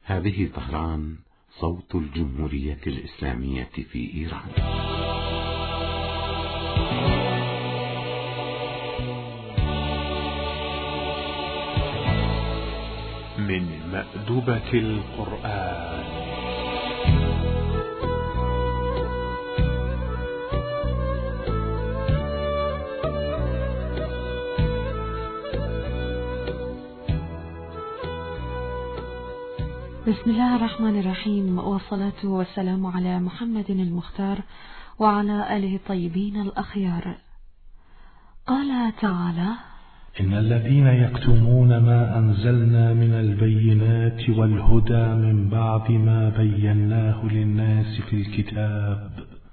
هذه طهران، صوت الجمهورية الإسلامية في إيران. من مأدبة القرآن. بسم الله الرحمن الرحيم، والصلاة والسلام على محمد المختار وعلى آله الطيبين الأخيار. قال تعالى: إن الذين يكتمون ما أنزلنا من البينات والهدى من بعد ما بيناه للناس في الكتاب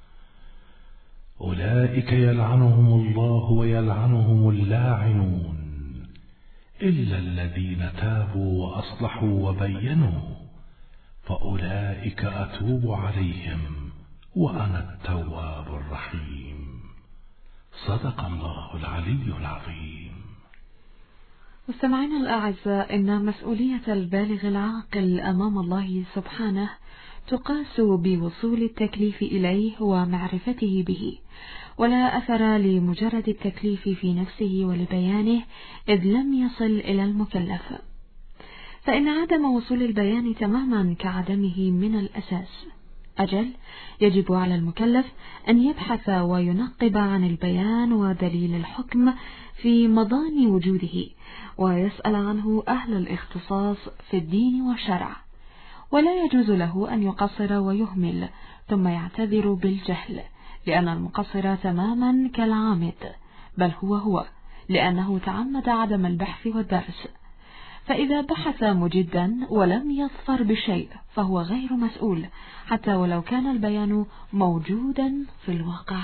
أولئك يلعنهم الله ويلعنهم اللاعنون إلا الذين تابوا وأصلحوا وبينوا فأولئك أتوب عليهم وأنا التواب الرحيم. صدق الله العلي العظيم. مستمعينا الأعزاء، إن مسؤولية البالغ العاقل أمام الله سبحانه تقاس بوصول التكليف إليه ومعرفته به، ولا أثر لمجرد التكليف في نفسه ولبيانه إذ لم يصل إلى المكلف، فإن عدم وصول البيان تماما كعدمه من الأساس. أجل يجب على المكلف أن يبحث وينقب عن البيان ودليل الحكم في مضان وجوده، ويسأل عنه أهل الاختصاص في الدين والشرع، ولا يجوز له أن يقصر ويهمل ثم يعتذر بالجهل، لأن المقصر تماما كالعامد، بل هو لأنه تعمد عدم البحث والدرس. فإذا بحث مجدا ولم يظفر بشيء فهو غير مسؤول، حتى ولو كان البيان موجودا في الواقع.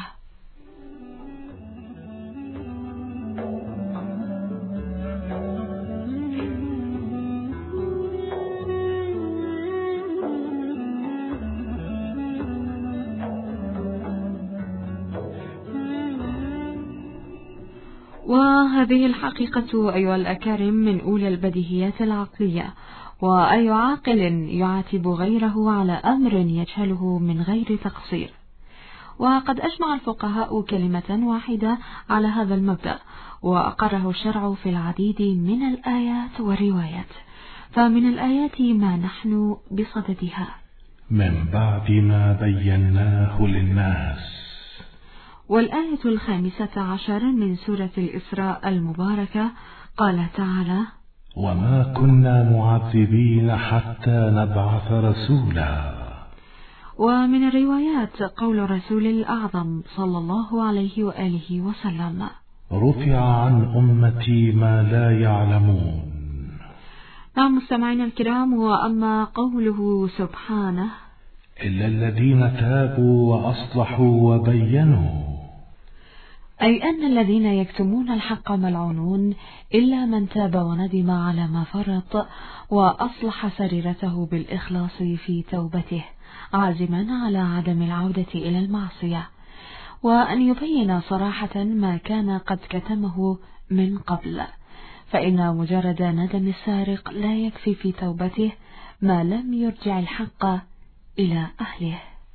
وهذه الحقيقة أيها الأكارم من أولى البديهيات العقلية، وأي عاقل يعاتب غيره على أمر يجهله من غير تقصير. وقد أجمع الفقهاء كلمة واحدة على هذا المبدأ، وأقره الشرع في العديد من الآيات والروايات. فمن الآيات ما نحن بصددها: من بعد ما بيناه للناس. والآية 15 من سورة الإسراء المباركة قال تعالى: وما كنا معذبين حتى نبعث رسولا. ومن الروايات قول رسول الأعظم صلى الله عليه وآله وسلم: رفع عن أمتي ما لا يعلمون. نعم مستمعينا الكرام، وأما قوله سبحانه: إلا الذين تابوا وأصلحوا وبينوا، أي أن الذين يكتمون الحق ملعونون إلا من تاب وندم على ما فرط وأصلح سريرته بالإخلاص في توبته، عازما على عدم العودة إلى المعصية، وأن يبين صراحة ما كان قد كتمه من قبل، فإن مجرد ندم السارق لا يكفي في توبته ما لم يرجع الحق إلى أهله.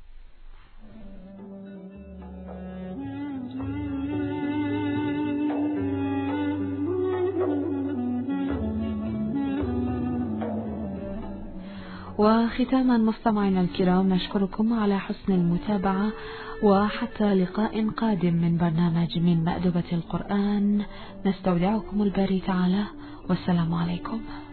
وختاما مستمعينا الكرام، نشكركم على حسن المتابعة، وحتى لقاء قادم من برنامج من مأدبة القرآن، نستودعكم الباري تعالى، والسلام عليكم.